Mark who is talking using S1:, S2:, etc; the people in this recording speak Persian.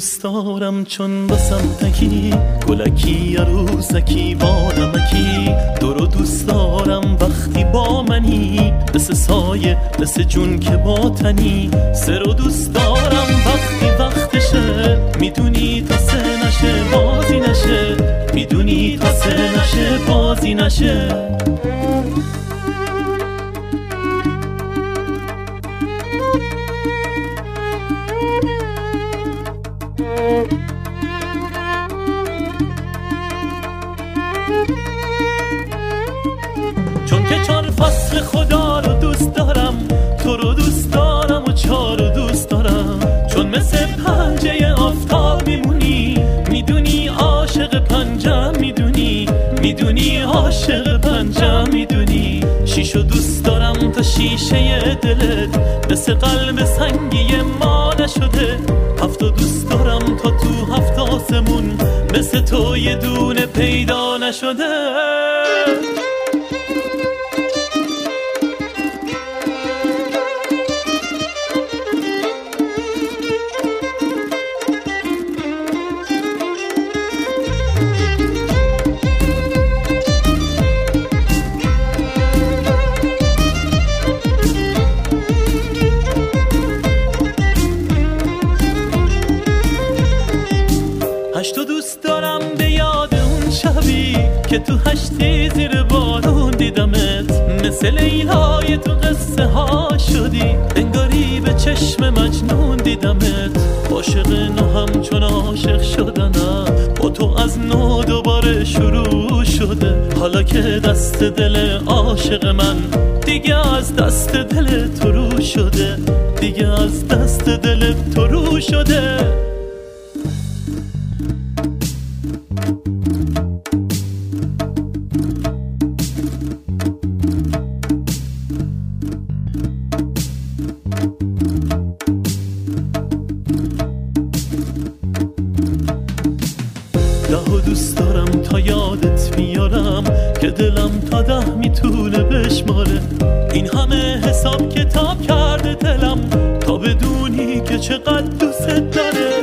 S1: دوست دارم چون بسم تکی، گلکی عروسکی بادمکی. تو رو دوست دارم وقتی با منی، مثل سایه مثل جون که با تنی. سه رو دوست دارم وقتی وقتشه، میدونی تا سه نشه بازی نشه، میدونی تا سه نشه بازی نشه. چون که 4 فصل خدا رو دوست دارم، تو رو دوست دارم و 4 رو دوست دارم. چون مثل پنجه آفتاب میمونی، میدونی عاشق پنجم، میدونی میدونی عاشق پنجم، میدونی. 6 رو دوست دارم تا شیشه دلت مثل قلب سنگی ما نشده. 7 رو دوست دارم تا تو 7 آسمون مثل تو یه دونه پیدا نشده. هشتو دوست دارم به یاد اون شبی که تو هشتی زیر بارون دیدمت، مثل لیلای تو قصه ها شدی، انگاری به چشم مجنون دیدمت. عاشق نو همچون عاشق شدنم، با تو از نو دوباره شروع شده. حالا که دست دل عاشق من دیگه از دست دل تو رو شده، دیگه از دست دل تو رو شده. ده دوست دارم تا یادت میارم که دلم تا 10 میتونه بشماره. این همه حساب کتاب کرده دلم تا بدونی که چقدر دوست داره.